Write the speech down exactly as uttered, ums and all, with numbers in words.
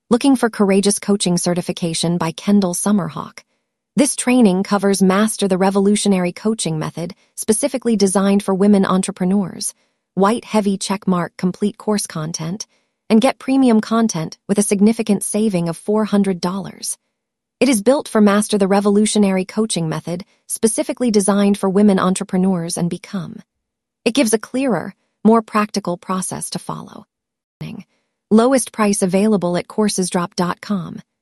Looking for Courageous Coaching Certification by Kendall Summerhawk. This training covers Master the Revolutionary Coaching Method, specifically designed for women entrepreneurs, white heavy checkmark complete course content, and get premium content with a significant saving of four hundred dollars. It is built for Master the Revolutionary Coaching Method, specifically designed for women entrepreneurs and become. It gives a clearer, more practical process to follow. Lowest price available at coursesdrop dot com.